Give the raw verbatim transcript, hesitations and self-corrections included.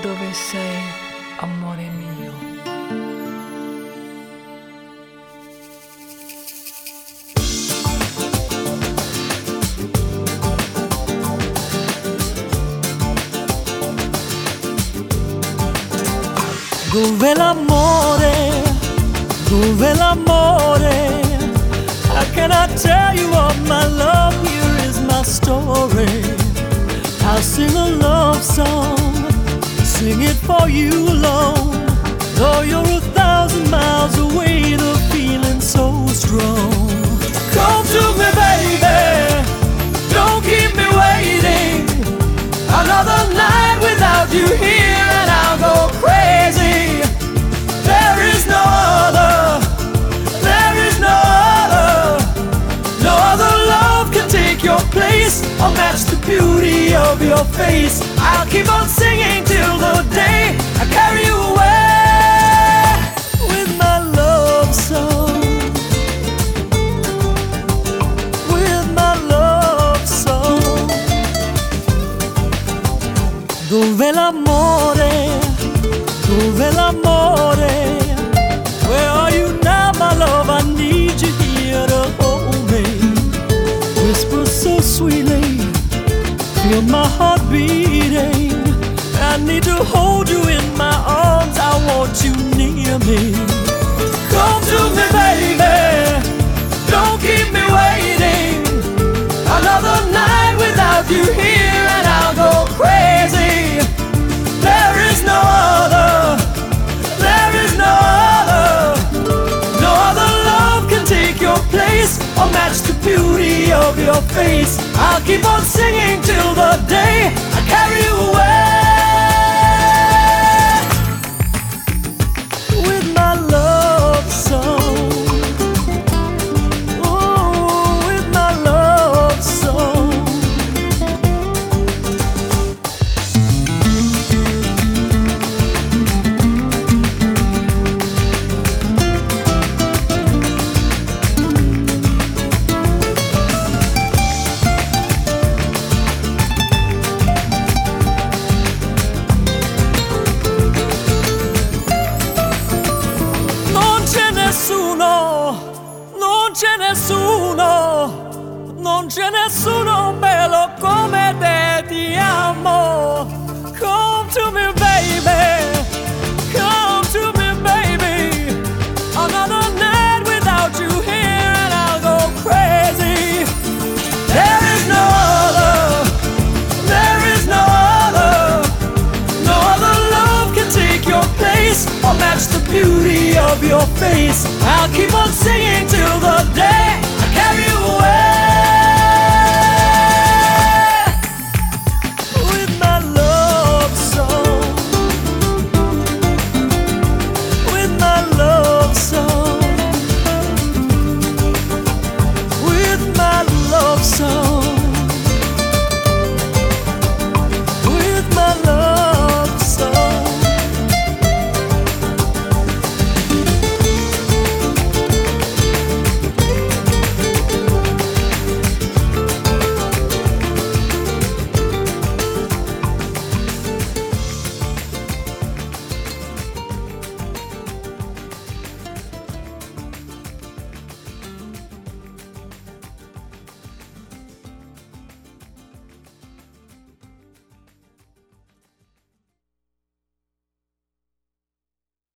dove sei, amore mio. Dove l'amore, dove l'amore? How can I tell you all my love? Here is my story. I'll sing a love song, sing it for you alone. Though you're a thousand miles away, the feeling's so strong. Come to me, baby, don't keep me waiting. Another night without you here and I'll go crazy. There is no other, there is no other. No other love can take your place or match the beauty of your face. I'll keep on singing till the day I carry you away with my love song, with my love song. Dove l'amore, dove l'amore? Where are you now, my love? I need you here to hold me. Whisper so sweetly, feel my heart beating. I need to hold you in my arms, I want you near me. Come to me, baby, don't keep me waiting. Another night without you here and I'll go crazy. There is no other, there is no other. No other love can take your place or match the beauty of your face. I'll keep on singing till the day I carry you away with my love song. Oh, with my love song. Non c'è nessuno, non c'è nessuno bello come te, ti amo. Come to me, baby, come to me, baby. Another night without you here and I'll go crazy. There is no other, there is no other. No other love can take your place or match the beauty of your face. I'll keep on singing till the day